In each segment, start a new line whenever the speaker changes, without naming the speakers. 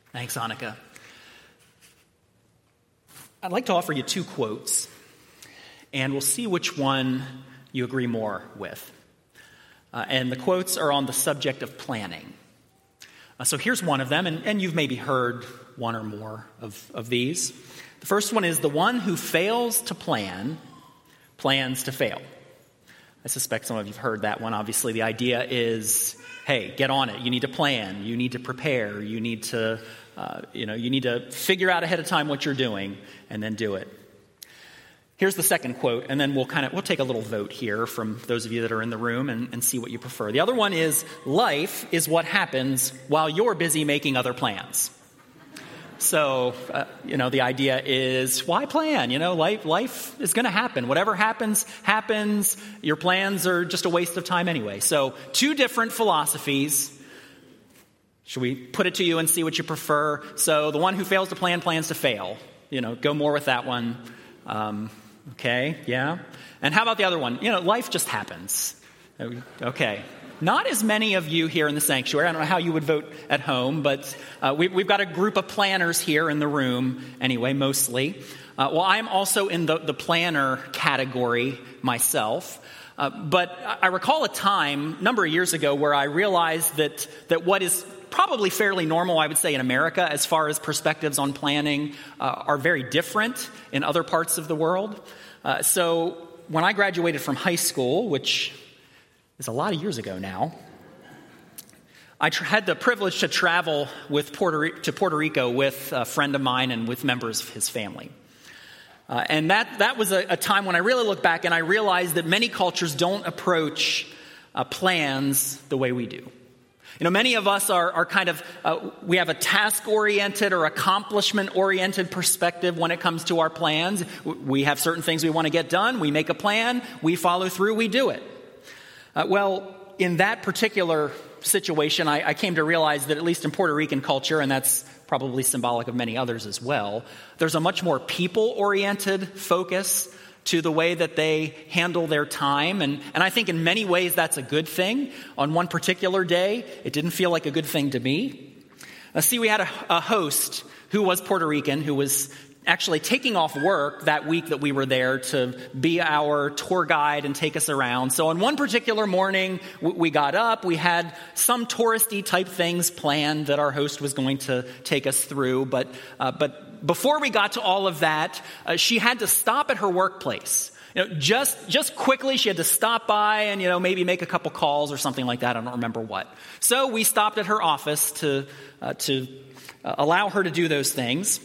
Thanks, Annika. I'd like to offer you two quotes, and we'll see which one you agree more with. And the quotes are on the subject of planning. So here's one of them, and you've maybe heard one or more of these. The first one is, the one who fails to plan, plans to fail. I suspect some of you have heard that one. Obviously, the idea is, hey, get on it. You need to plan. You need to prepare. You need to, you need to figure out ahead of time what you're doing and then do it. Here's the second quote, and then we'll take a little vote here from those of you that are in the room and see what you prefer. The other one is, life is what happens while you're busy making other plans. So, the idea is, why plan? Life is going to happen. Whatever happens, happens. Your plans are just a waste of time anyway. So, two different philosophies. Should we put it to you and see what you prefer? So, the one who fails to plan, plans to fail. Go more with that one. Okay, yeah. And how about the other one? Life just happens. Okay. Not as many of you here in the sanctuary. I don't know how you would vote at home, but we've got a group of planners here in the room anyway, mostly. Well, I'm also in the planner category myself. But I recall a time, a number of years ago, where I realized that what is probably fairly normal, I would say, in America, as far as perspectives on planning, are very different in other parts of the world. So when I graduated from high school, which is a lot of years ago now, I had the privilege to travel to Puerto Rico with a friend of mine and with members of his family. And that was a time when I really look back and I realized that many cultures don't approach plans the way we do. Many of us are kind of, we have a task-oriented or accomplishment-oriented perspective when it comes to our plans. We have certain things we want to get done. We make a plan. We follow through. We do it. Well, in that particular situation, I came to realize that at least in Puerto Rican culture, and that's probably symbolic of many others as well, there's a much more people-oriented focus to the way that they handle their time. And I think in many ways that's a good thing. On one particular day, it didn't feel like a good thing to me. We had a host who was Puerto Rican, who was actually taking off work that week that we were there to be our tour guide and take us around. So on one particular morning, we got up. We had some touristy type things planned that our host was going to take us through. But before we got to all of that, she had to stop at her workplace. Just quickly, she had to stop by and, maybe make a couple calls or something like that. I don't remember what. So we stopped at her office to allow her to do those things.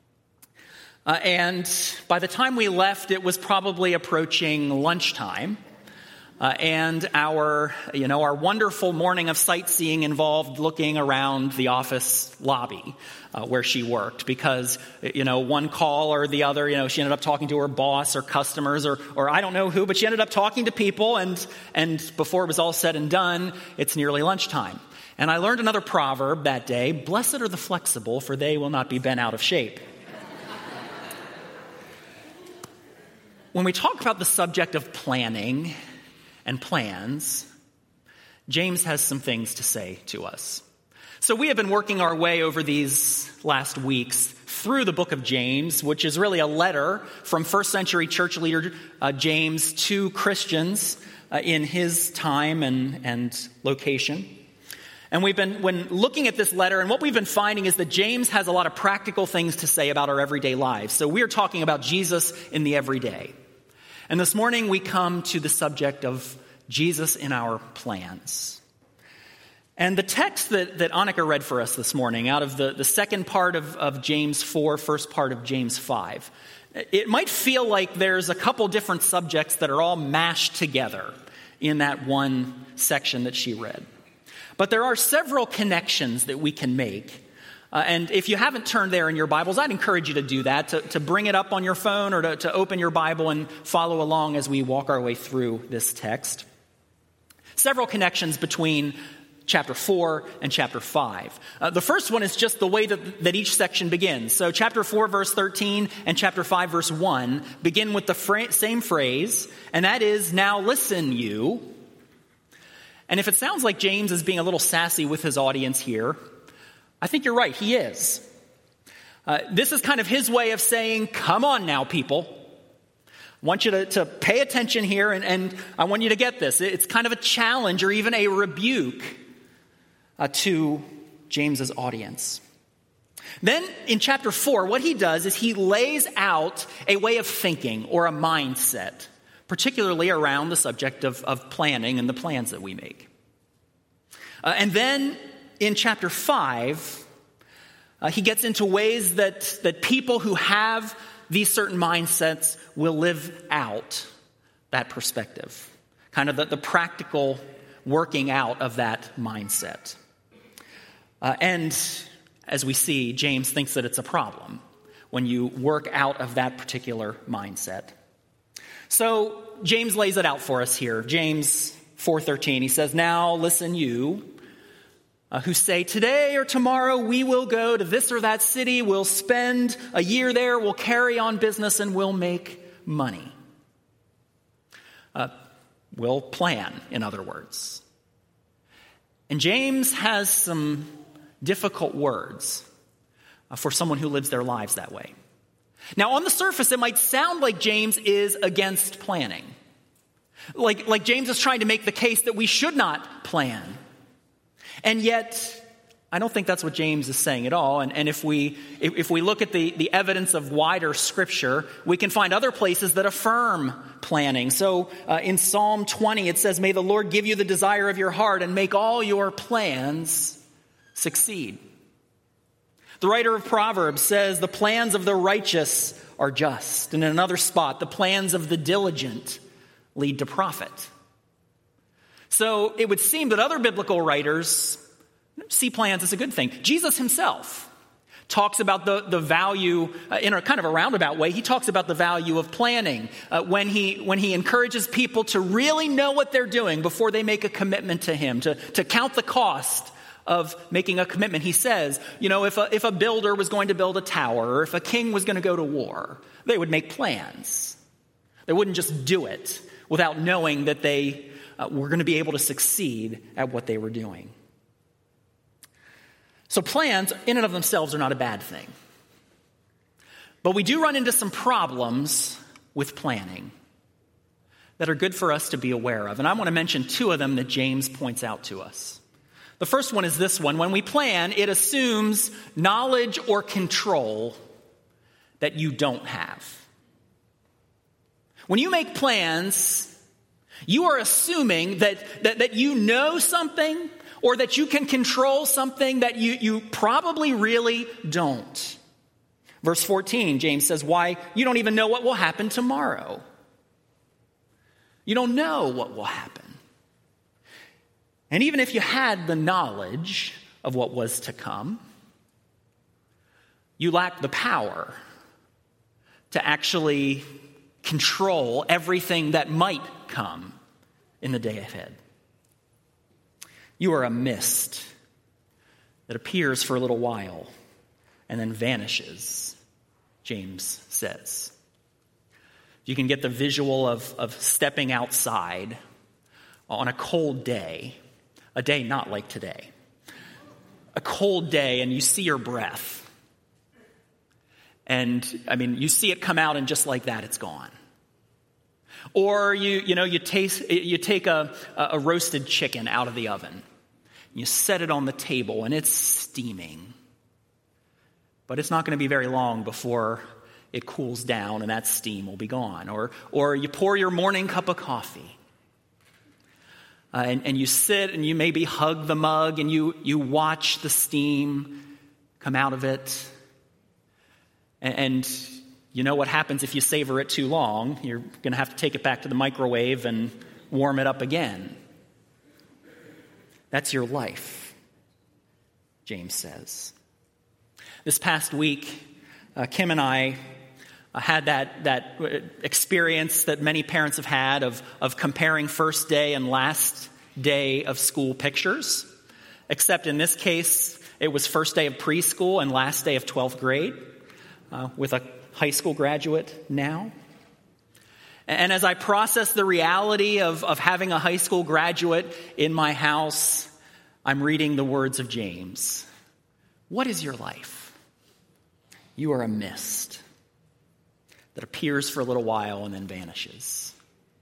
And by the time we left, it was probably approaching lunchtime. And our wonderful morning of sightseeing involved looking around the office lobby where she worked, because, one call or the other, she ended up talking to her boss or customers or I don't know who, but she ended up talking to people. And before it was all said and done, it's nearly lunchtime. And I learned another proverb that day: blessed are the flexible, for they will not be bent out of shape. When we talk about the subject of planning and plans, James has some things to say to us. So we have been working our way over these last weeks through the book of James, which is really a letter from first century church leader James to Christians in his time and location. And we've been looking at this letter, and what we've been finding is that James has a lot of practical things to say about our everyday lives. So we're talking about Jesus in the everyday. And this morning we come to the subject of Jesus in our plans. And the text that Annika read for us this morning, out of the second part of James 4, first part of James 5, it might feel like there's a couple different subjects that are all mashed together in that one section that she read. But there are several connections that we can make. And if you haven't turned there in your Bibles, I'd encourage you to do that, to bring it up on your phone or to open your Bible and follow along as we walk our way through this text. Several connections between chapter 4 and chapter 5. The first one is just the way that each section begins. So chapter 4, verse 13 and chapter 5, verse 1 begin with the same phrase, and that is, now listen, you. And if it sounds like James is being a little sassy with his audience here, I think you're right, he is. This is kind of his way of saying, come on now, people. I want you to pay attention here, and I want you to get this. It's kind of a challenge or even a rebuke to James's audience. Then in chapter 4, what he does is he lays out a way of thinking or a mindset, particularly around the subject of planning and the plans that we make. And then in chapter 5, he gets into ways that people who have these certain mindsets will live out that perspective, kind of the practical working out of that mindset. And as we see, James thinks that it's a problem when you work out of that particular mindset. So James lays it out for us here. James 4:13, he says, now listen you who say today or tomorrow we will go to this or that city, we'll spend a year there, we'll carry on business and we'll make money. We'll plan, in other words. And James has some difficult words for someone who lives their lives that way. Now, on the surface, it might sound like James is against planning. Like James is trying to make the case that we should not plan. And yet, I don't think that's what James is saying at all. And if we look at the evidence of wider scripture, we can find other places that affirm planning. So in Psalm 20, it says, may the Lord give you the desire of your heart and make all your plans succeed. The writer of Proverbs says the plans of the righteous are just. And in another spot, the plans of the diligent lead to profit. So it would seem that other biblical writers see plans as a good thing. Jesus himself talks about the value, in a kind of a roundabout way, he talks about the value of planning when he encourages people to really know what they're doing before they make a commitment to him, to count the cost of making a commitment. He says, if a builder was going to build a tower, or if a king was going to go to war, they would make plans. They wouldn't just do it without knowing that they were going to be able to succeed at what they were doing. So plans, in and of themselves, are not a bad thing. But we do run into some problems with planning that are good for us to be aware of. And I want to mention two of them that James points out to us. The first one is this one. When we plan, it assumes knowledge or control that you don't have. When you make plans, you are assuming that you know something or that you can control something that you probably really don't. Verse 14, James says, why? You don't even know what will happen tomorrow. You don't know what will happen. And even if you had the knowledge of what was to come, you lack the power to actually control everything that might come in the day ahead. You are a mist that appears for a little while and then vanishes, James says. You can get the visual of stepping outside on a cold day, a day not like today, a cold day, and you see your breath. And, you see it come out, and just like that, it's gone. Or you take a roasted chicken out of the oven. You set it on the table, and it's steaming. But it's not going to be very long before it cools down, and that steam will be gone. Or you pour your morning cup of coffee. And you sit, and you maybe hug the mug, and you watch the steam come out of it. And you know what happens if you savor it too long. You're going to have to take it back to the microwave and warm it up again. That's your life, James says. This past week, Kim and I had that experience that many parents have had of comparing first day and last day of school pictures. Except in this case, it was first day of preschool and last day of 12th grade. With a high school graduate now. And as I process the reality of having a high school graduate in my house, I'm reading the words of James. What is your life? You are a mist that appears for a little while and then vanishes.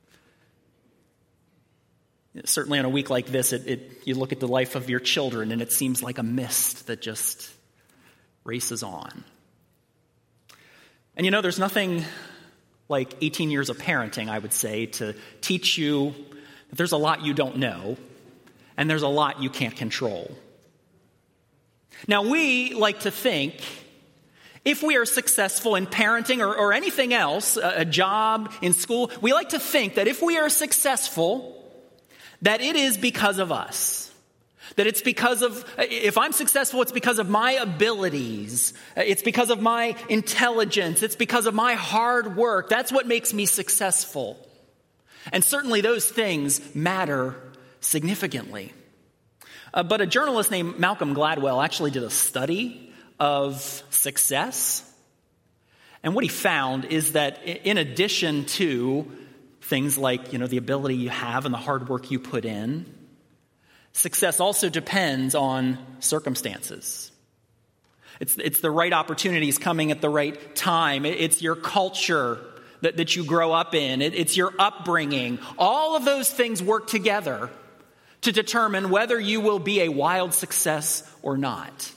Certainly on a week like this, you look at the life of your children and it seems like a mist that just races on. And there's nothing like 18 years of parenting, I would say, to teach you that there's a lot you don't know and there's a lot you can't control. Now, we like to think if we are successful in parenting or anything else, a job, in school, we like to think that if we are successful, that it is because of us. That it's because of, if I'm successful, it's because of my abilities. It's because of my intelligence. It's because of my hard work. That's what makes me successful. And certainly those things matter significantly. But a journalist named Malcolm Gladwell actually did a study of success. And what he found is that in addition to things like, the ability you have and the hard work you put in, success also depends on circumstances. It's the right opportunities coming at the right time. It's your culture that you grow up in. It's your upbringing. All of those things work together to determine whether you will be a wild success or not.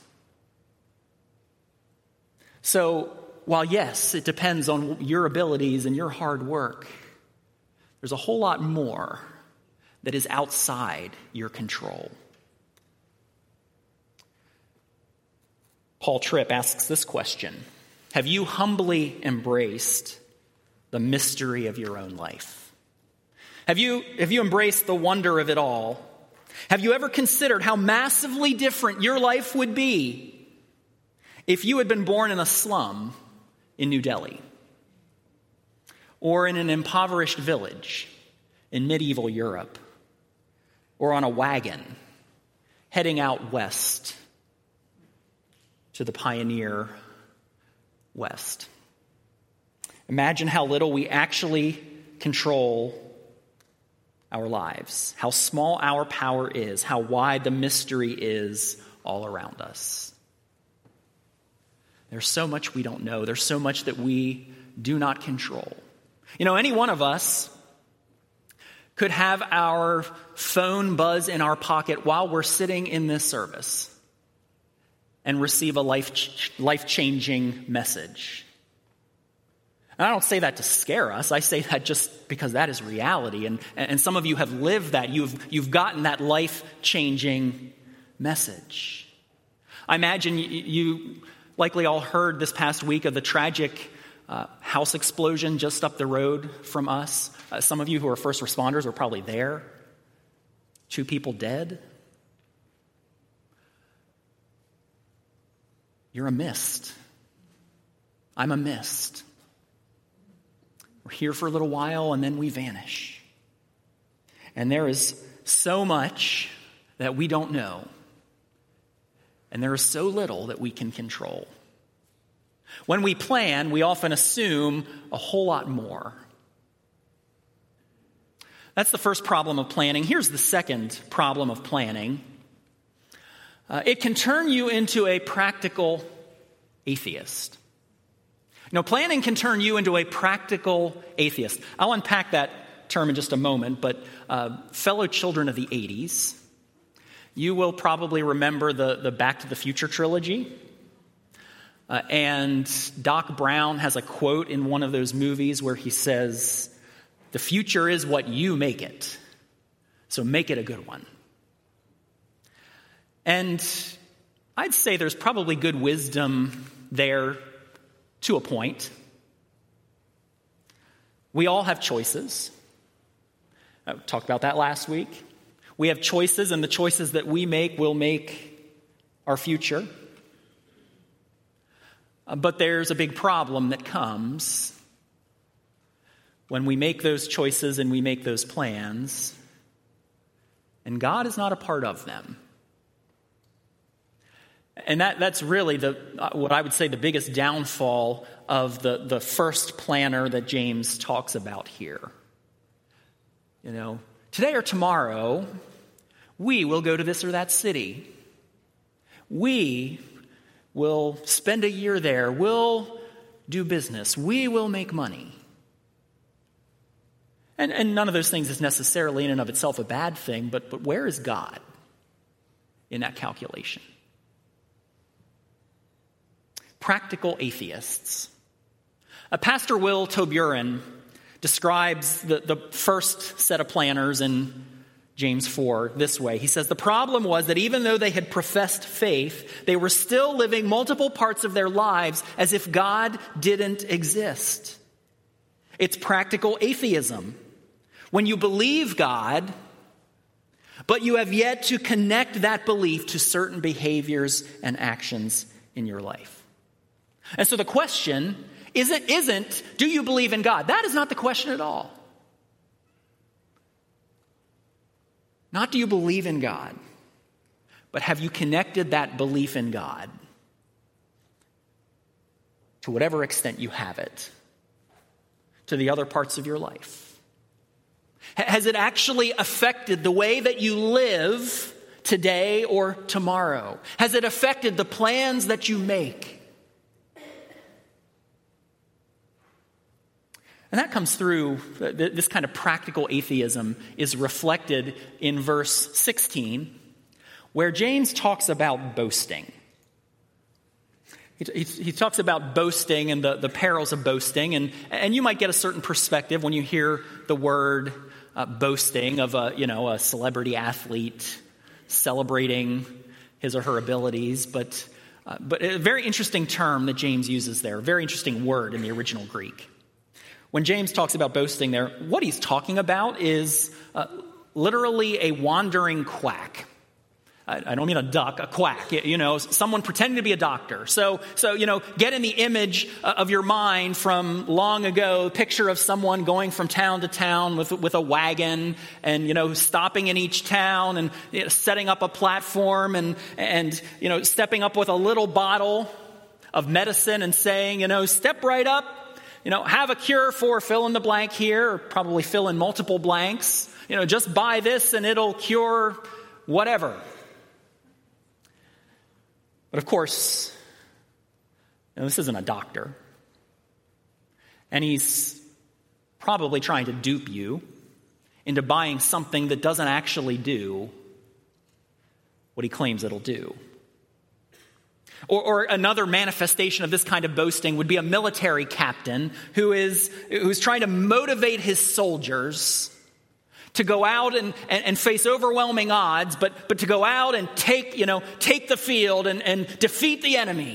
So, while yes, it depends on your abilities and your hard work, there's a whole lot more that is outside your control. Paul Tripp asks this question: have you humbly embraced the mystery of your own life? Have you embraced the wonder of it all? Have you ever considered how massively different your life would be if you had been born in a slum in New Delhi, or in an impoverished village in medieval Europe, or on a wagon heading out west to the pioneer West? Imagine how little we actually control our lives, how small our power is, how wide the mystery is all around us. There's so much we don't know. There's so much that we do not control. Any one of us could have our phone buzz in our pocket while we're sitting in this service and receive a life-changing message. And I don't say that to scare us. I say that just because that is reality. And some of you have lived that. You've gotten that life-changing message. I imagine you likely all heard this past week of the tragic house explosion just up the road from us. Some of you who are first responders were probably there. 2 people dead. You're a mist. I'm a mist. We're here for a little while and then we vanish. And there is so much that we don't know. And there is so little that we can control. When we plan, we often assume a whole lot more. That's the first problem of planning. Here's the second problem of planning. It can turn you into a practical atheist. Planning can turn you into a practical atheist. I'll unpack that term in just a moment, but fellow children of the 80s, you will probably remember the Back to the Future trilogy. And Doc Brown has a quote in one of those movies where he says, "The future is what you make it, so make it a good one." And I'd say there's probably good wisdom there to a point. We all have choices. I talked about that last week. We have choices, and the choices that we make will make our future. But there's a big problem that comes when we make those choices and we make those plans, and God is not a part of them. And that's really what I would say the biggest downfall of the first planner that James talks about here. Today or tomorrow, we will go to this or that city. We We'll spend a year there. We'll do business. We will make money. And none of those things is necessarily in and of itself a bad thing, but where is God in that calculation? Practical atheists. Pastor Will Toburin describes the first set of planners in James 4 this way. He says, the problem was that even though they had professed faith, they were still living multiple parts of their lives as if God didn't exist. It's practical atheism. When you believe God, but you have yet to connect that belief to certain behaviors and actions in your life. And so the question isn't, do you believe in God? That is not the question at all. Not do you believe in God, but have you connected that belief in God, to whatever extent you have it, to the other parts of your life? Has it actually affected the way that you live today or tomorrow? Has it affected the plans that you make? And that comes through, this kind of practical atheism is reflected in verse 16, where James talks about boasting. He talks about boasting and the perils of boasting, and you might get a certain perspective when you hear the word boasting of a celebrity athlete celebrating his or her abilities, but a very interesting term that James uses there, a very interesting word in the original Greek. When James talks about boasting there, what he's talking about is literally a wandering quack. I don't mean a duck, a quack, someone pretending to be a doctor. So get in the image of your mind from long ago, picture of someone going from town to town with a wagon and, stopping in each town and setting up a platform and stepping up with a little bottle of medicine and saying, step right up, have a cure for fill in the blank here, or probably fill in multiple blanks, just buy this and it'll cure whatever. But of course, this isn't a doctor. And he's probably trying to dupe you into buying something that doesn't actually do what he claims it'll do. Or another manifestation of this kind of boasting would be a military captain who's trying to motivate his soldiers to go out and face overwhelming odds, but to go out and take the field and defeat the enemy.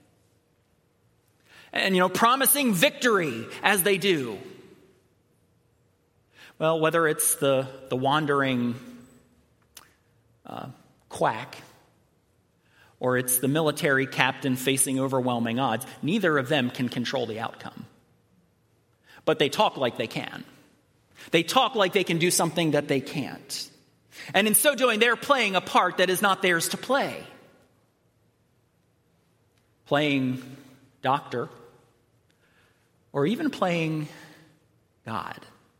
And, promising victory as they do. Well, whether it's the wandering quack or it's the military captain facing overwhelming odds, neither of them can control the outcome. But they talk like they can. They talk like they can do something that they can't. And in so doing, they're playing a part that is not theirs to play. Playing doctor, or even playing God.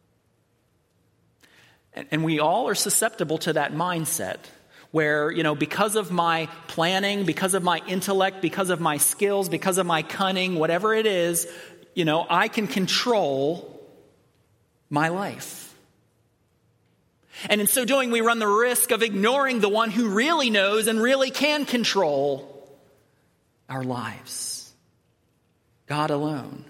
And we all are susceptible to that mindset where, because of my planning, because of my intellect, because of my skills, because of my cunning, whatever it is, I can control my life. And in so doing, we run the risk of ignoring the one who really knows and really can control our lives. God alone.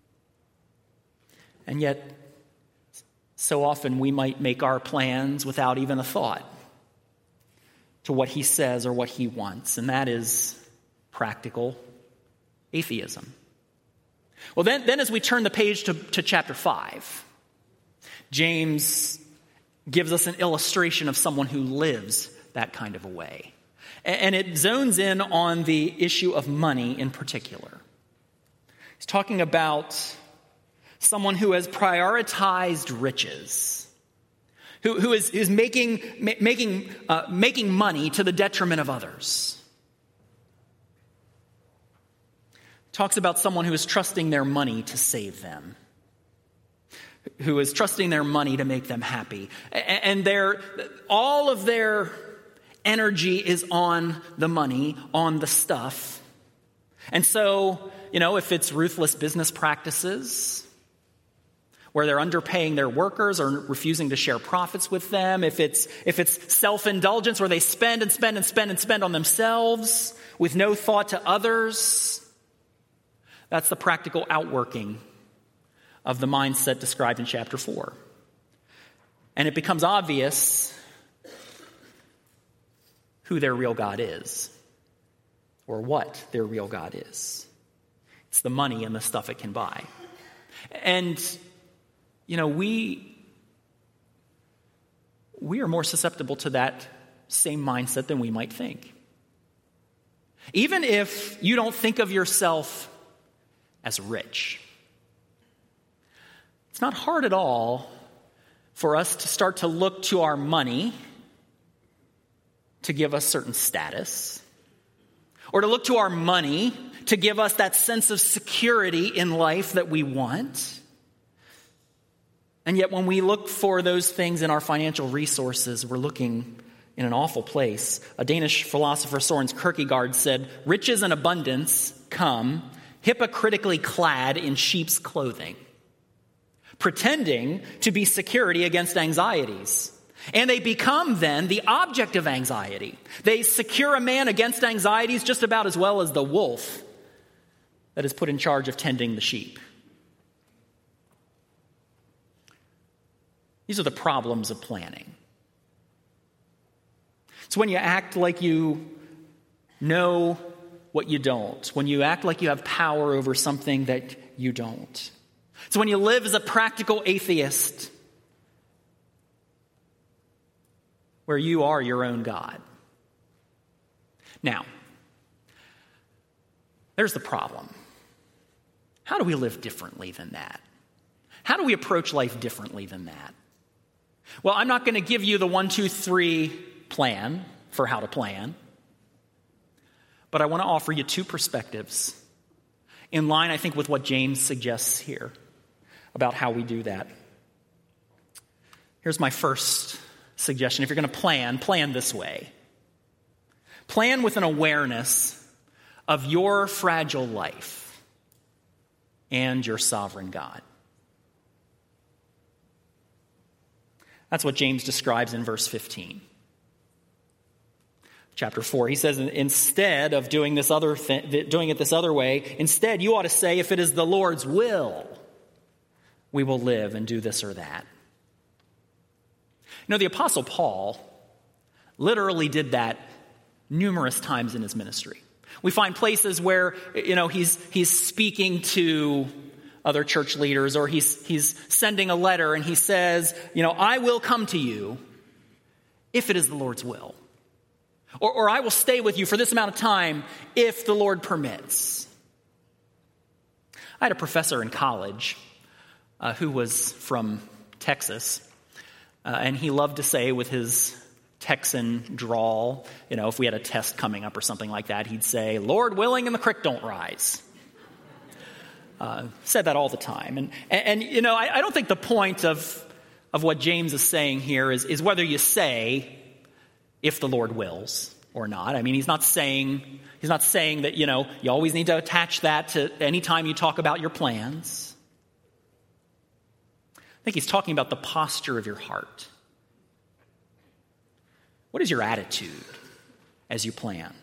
And yet, so often we might make our plans without even a thought to what he says or what he wants, and that is practical atheism. Well, then as we turn the page to chapter 5, James gives us an illustration of someone who lives that kind of a way. And it zones in on the issue of money in particular. He's talking about someone who has prioritized riches, who is making money to the detriment of others. Talks about someone who is trusting their money to save them, who is trusting their money to make them happy. And all of their energy is on the money, on the stuff, And so, if it's ruthless business practices, where they're underpaying their workers or refusing to share profits with them, if it's self-indulgence where they spend and spend and spend and spend on themselves with no thought to others, that's the practical outworking of the mindset described in chapter 4. And it becomes obvious who their real God is, or what their real God is. It's the money and the stuff it can buy. And we are more susceptible to that same mindset than we might think. Even if you don't think of yourself as rich, it's not hard at all for us to start to look to our money to give us certain status, or to look to our money to give us that sense of security in life that we want. And yet when we look for those things in our financial resources, we're looking in an awful place. A Danish philosopher, Søren Kierkegaard, said, "Riches and abundance come hypocritically clad in sheep's clothing, pretending to be security against anxieties. And they become then the object of anxiety. They secure a man against anxieties just about as well as the wolf that is put in charge of tending the sheep." These are the problems of planning. It's when you act like you know what you don't, when you act like you have power over something that you don't. It's when you live as a practical atheist, where you are your own God. Now, there's the problem. How do we live differently than that? How do we approach life differently than that? Well, I'm not going to give you the 1, 2, 3 plan for how to plan, but I want to offer you 2 perspectives in line, I think, with what James suggests here about how we do that. Here's my first suggestion. If you're going to plan this way. Plan with an awareness of your fragile life and your sovereign God. That's what James describes in verse 15. Chapter 4, he says, instead of doing it this other way, instead you ought to say, if it is the Lord's will, we will live and do this or that. The Apostle Paul literally did that numerous times in his ministry. We find places where, he's speaking to other church leaders, or he's sending a letter and he says, I will come to you if it is the Lord's will. Or I will stay with you for this amount of time if the Lord permits. I had a professor in college who was from Texas, and he loved to say with his Texan drawl, if we had a test coming up or something like that, he'd say, "Lord willing and the creek don't rise." Said that all the time. And I don't think the point of what James is saying here is whether you say, if the Lord wills or not. I mean, he's not saying that, you always need to attach that to any time you talk about your plans. I think he's talking about the posture of your heart. What is your attitude as you plan?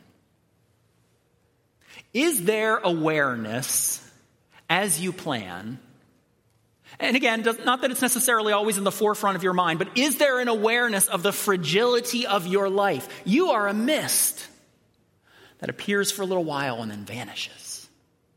Is there awareness as you plan? And again, not that it's necessarily always in the forefront of your mind, but is there an awareness of the fragility of your life? You are a mist that appears for a little while and then vanishes.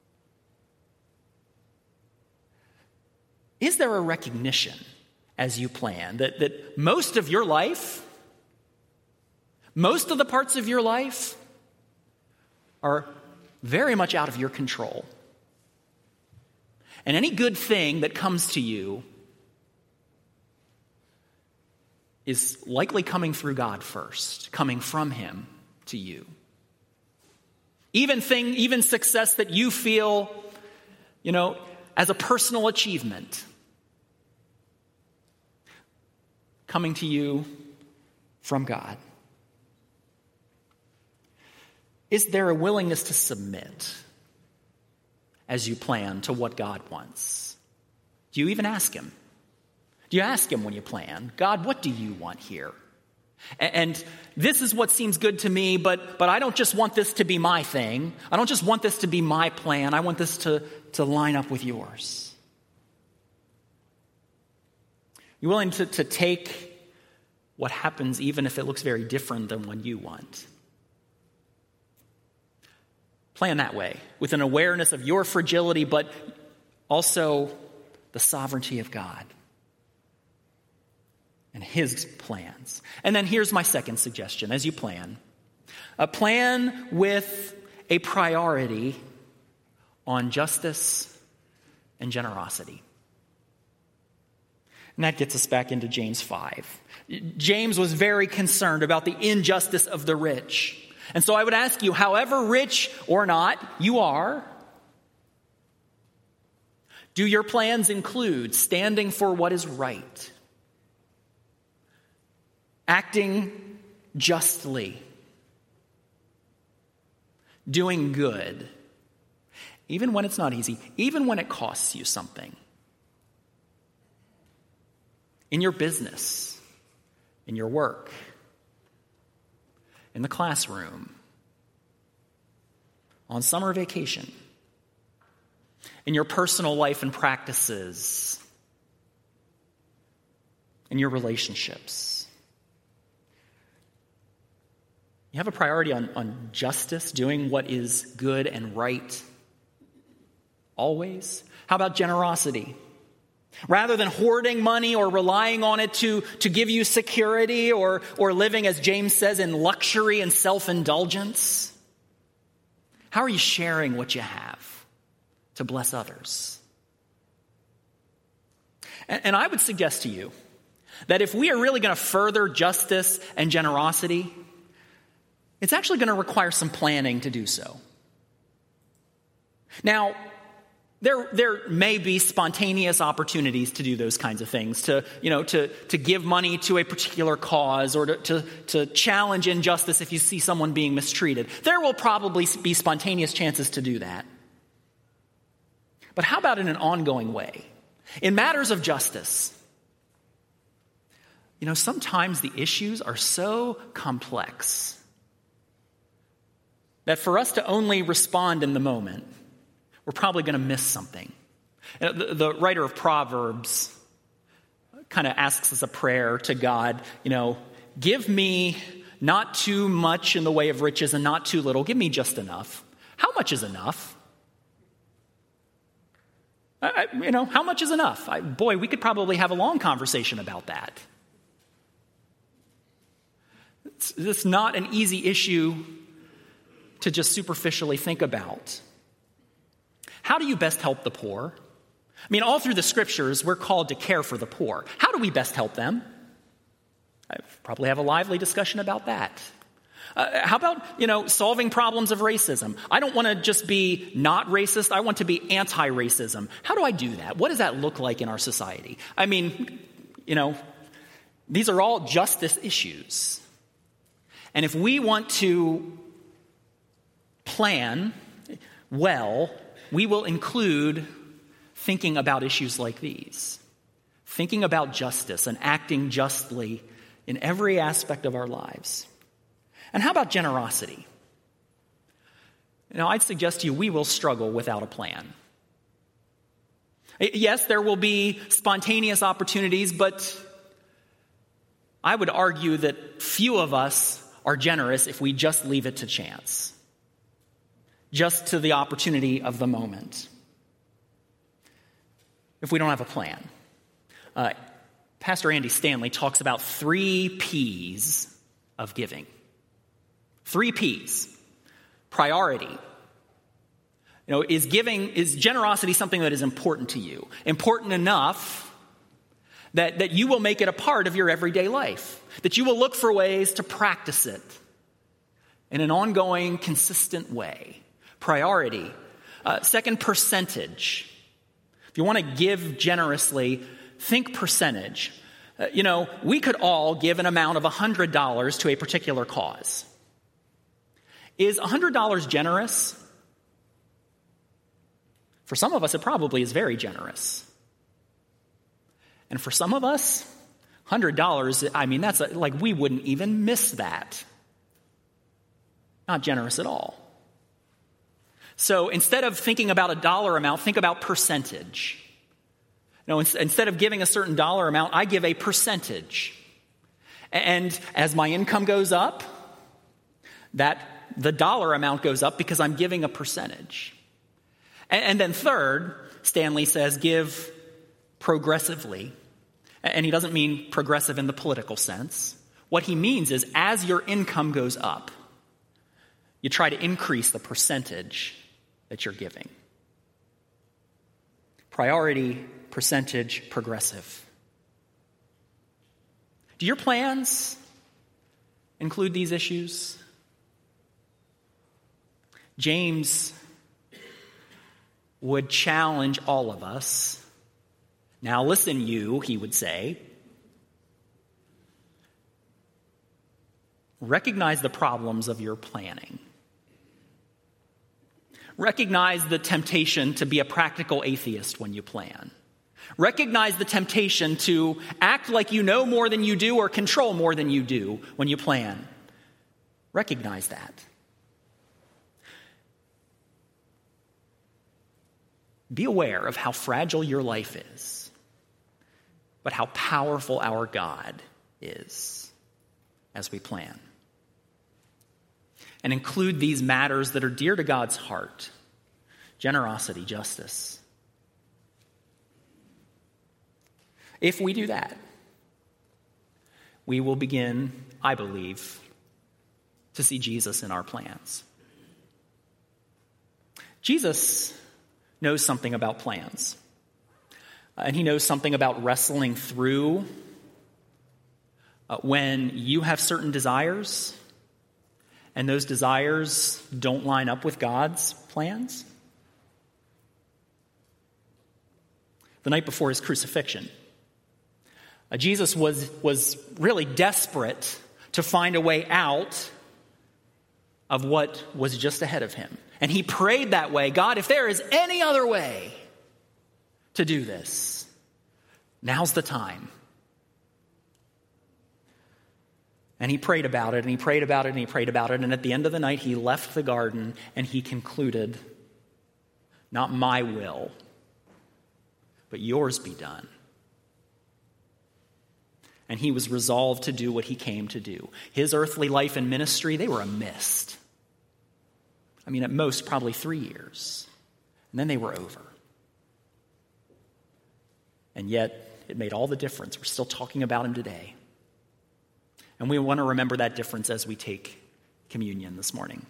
Is there a recognition as you plan that most of your life, most of the parts of your life are very much out of your control? And any good thing that comes to you is likely coming through God first, coming from Him to you. Even success that you feel, as a personal achievement, coming to you from God. Is there a willingness to submit as you plan to what God wants? Do you even ask him? Do you ask him when you plan, God, what do you want here? And this is what seems good to me, but I don't just want this to be my thing. I don't just want this to be my plan. I want this to line up with yours. You're willing to take what happens even if it looks very different than what you want. Plan that way, with an awareness of your fragility, but also the sovereignty of God and his plans. And then here's my second suggestion as you plan. A plan with a priority on justice and generosity. And that gets us back into James 5. James was very concerned about the injustice of the rich. And so I would ask you, however rich or not you are, do your plans include standing for what is right, acting justly, doing good, even when it's not easy, even when it costs you something? In your business, in your work, in the classroom, on summer vacation, in your personal life and practices, in your relationships. You have a priority on justice, doing what is good and right always? How about generosity? Rather than hoarding money or relying on it to give you security or living, as James says, in luxury and self-indulgence, how are you sharing what you have to bless others? And I would suggest to you that if we are really going to further justice and generosity, it's actually going to require some planning to do so. Now, there may be spontaneous opportunities to do those kinds of things, to give money to a particular cause or to challenge injustice if you see someone being mistreated. There will probably be spontaneous chances to do that. But how about in an ongoing way? In matters of justice, sometimes the issues are so complex that for us to only respond in the moment, we're probably going to miss something. The writer of Proverbs kind of asks us a prayer to God, give me not too much in the way of riches and not too little. Give me just enough. How much is enough? How much is enough? We could probably have a long conversation about that. It's not an easy issue to just superficially think about. How do you best help the poor? All through the scriptures, we're called to care for the poor. How do we best help them? I probably have a lively discussion about that. How about, solving problems of racism? I don't want to just be not racist. I want to be anti-racism. How do I do that? What does that look like in our society? These are all justice issues. And if we want to plan well, we will include thinking about issues like these, thinking about justice and acting justly in every aspect of our lives. And how about generosity? I'd suggest to you we will struggle without a plan. Yes, there will be spontaneous opportunities, but I would argue that few of us are generous if we just leave it to chance, just to the opportunity of the moment, if we don't have a plan. Pastor Andy Stanley talks about 3 P's of giving. 3 P's. Priority. Is generosity something that is important to you? Important enough that you will make it a part of your everyday life, that you will look for ways to practice it in an ongoing, consistent way. Priority. Second, percentage. If you want to give generously, think percentage. We could all give an amount of $100 to a particular cause. Is $100 generous? For some of us, it probably is very generous. And for some of us, $100, that's like we wouldn't even miss that. Not generous at all. So instead of thinking about a dollar amount, think about percentage. Instead of giving a certain dollar amount, I give a percentage. And as my income goes up, the dollar amount goes up because I'm giving a percentage. And then third, Stanley says, give progressively. And he doesn't mean progressive in the political sense. What he means is as your income goes up, you try to increase the percentage that you're giving. Priority, percentage, progressive. Do your plans include these issues? James would challenge all of us. Now listen, you, he would say. Recognize the problems of your planning. Recognize the temptation to be a practical atheist when you plan. Recognize the temptation to act like you know more than you do or control more than you do when you plan. Recognize that. Be aware of how fragile your life is, but how powerful our God is as we plan. And include these matters that are dear to God's heart: generosity, justice. If we do that, we will begin, I believe, to see Jesus in our plans. Jesus knows something about plans. And he knows something about wrestling through when you have certain desires and those desires don't line up with God's plans. The night before his crucifixion, Jesus was really desperate to find a way out of what was just ahead of him. And he prayed that way: God, if there is any other way to do this, now's the time. And he prayed about it, and he prayed about it, and he prayed about it. And at the end of the night, he left the garden, and he concluded, not my will, but yours be done. And he was resolved to do what he came to do. His earthly life and ministry, they were a mist. At most, probably 3 years. And then they were over. And yet, it made all the difference. We're still talking about him today. And we want to remember that difference as we take communion this morning.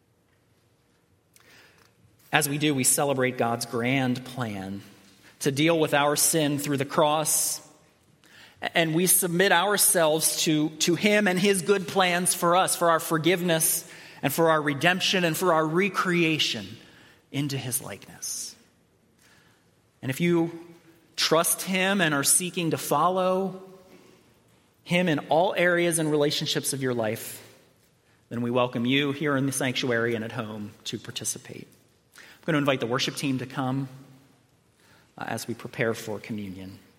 As we do, we celebrate God's grand plan to deal with our sin through the cross. And we submit ourselves to him and his good plans for us, for our forgiveness and for our redemption and for our recreation into his likeness. And if you trust him and are seeking to follow him in all areas and relationships of your life, then we welcome you here in the sanctuary and at home to participate. I'm going to invite the worship team to come as we prepare for communion.